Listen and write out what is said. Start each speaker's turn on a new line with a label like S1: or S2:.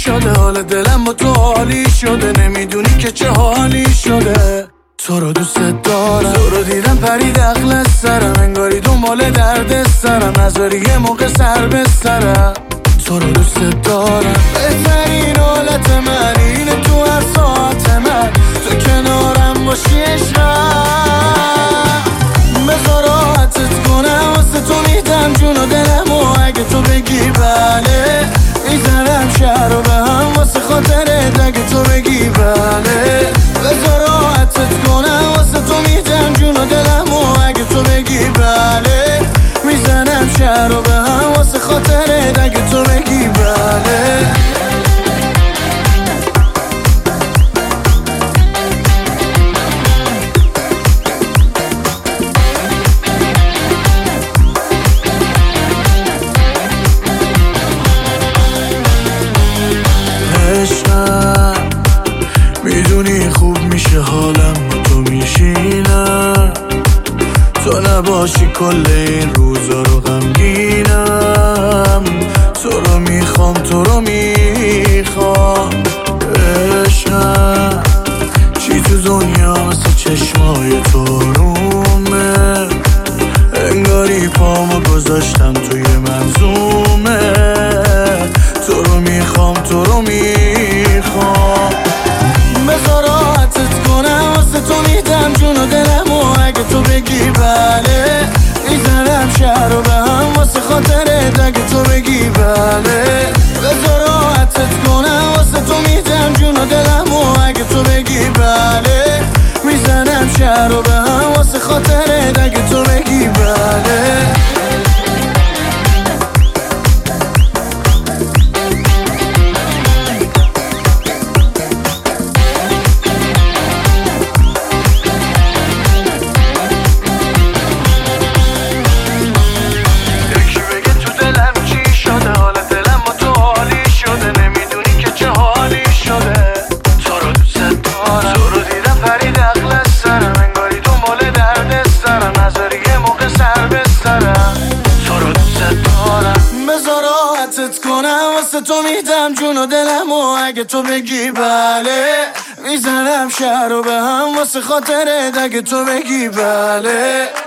S1: شده، حال دلم با تو عالی شده، نمیدونی که چه حالی شده. تو رو دوست دارم، تو رو دیدم پرید عقل از سرم، انگاری دنبال درد سرم، نذاری یه موقع سر به سرم. تو رو دوست دارم، بهترین حالت من اینه تو هر ساعت من تو کنارم باشی عشقم. بذار راحتت کنم واسه تو میدم جون و دلم و اگه تو بگی بله میزنم شهر رو به هم واسه خاطرت اگه تو بگی بله. بذار راحتت کنم واسه تو میدم جون و دلم و اگه تو بگی بله میزنم شهر رو به هم واسه خاطرت اگه تو بگی بله. میدونی خوب میشه حالم با تو میشینم، تو نباشی کل این روزا رو غمگینم. تو رو میخوام، تو رو میخوام عشقم. چی تو دنیا مثل چشمای تو رومه، انگاری پامو گذاشتم توی منظومه. تو رو میخوام، تو رو میخوام. بذار راحتت کنم واسه تو میدم جون و دلم و اگه تو بگی بله میزنم شهر رو به هم واسه خاطرت اگه تو بگی بله. بذار راحتت کنم واسه تو میدم جون و دلم و اگه تو بگی بله میزنم شهر رو به هم واسه خاطرت اگه تو بگی بله. واسه تو میدم جون و دلم و اگه تو بگی بله میزنم شهر رو به هم واسه خاطرت اگه تو بگی بله.